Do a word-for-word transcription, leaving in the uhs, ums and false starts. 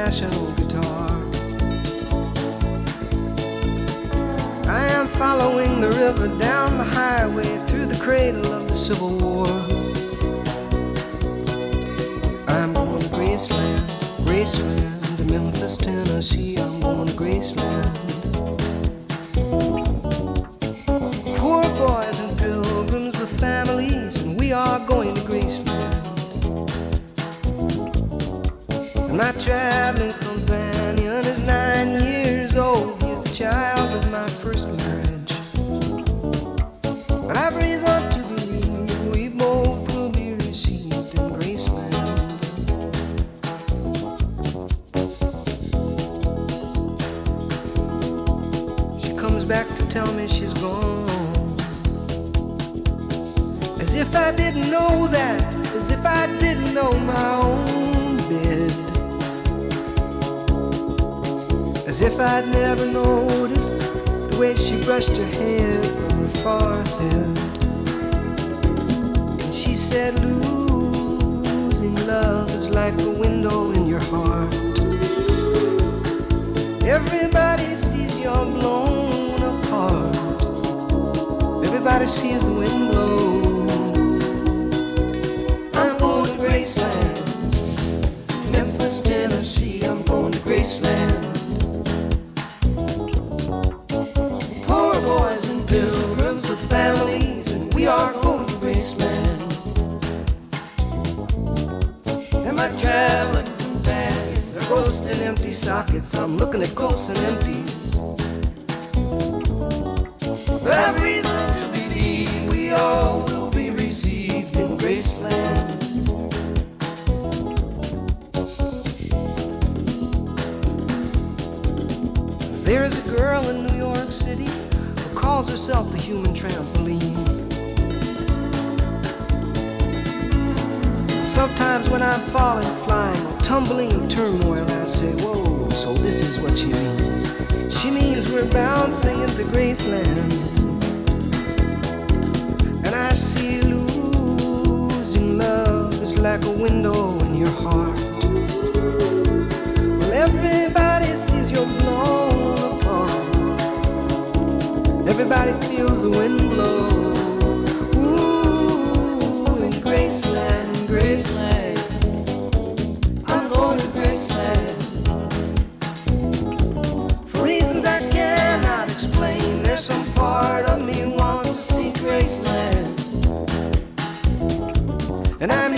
old-fashioned old guitar. I am following the river down the highway through the cradle of the Civil War. I'm going to Graceland, Graceland, to Memphis, Tennessee. I'm going to Graceland. Poor boys and pilgrims with families, and we are going to Graceland. And my traveling companion is nine years old. He is the child of my first marriage. But I've reason to believe we both will be received in Graceland. She comes back to tell me she's gone, as if I didn't know that, as if I didn't know my own bed, as if I'd never noticed the way she brushed her hair from her forehead. And she said, losing love is like a window in your heart. Everybody sees you're blown apart. Everybody sees the wind blow. I'm going to Graceland, Memphis, Tennessee. I'm going to Graceland. Poor boys and pilgrims with families, and we are going to Graceland. And my traveling companions are ghosts in empty sockets. I'm looking at ghosts and empties. But I've reason to believe we all will be received in Graceland. There is a girl in New York City who calls herself the human trampoline. Sometimes when I'm falling, flying, or tumbling in turmoil, I say, whoa, so this is what she means. She means we're bouncing into Graceland. And I see losing love is like a window in your heart. Well, everybody sees you're blown apart. Everybody feels the wind blow. Ooh, in Graceland, in Graceland, I'm going to Graceland. For reasons I cannot explain, there's some part of me wants to see Graceland. And I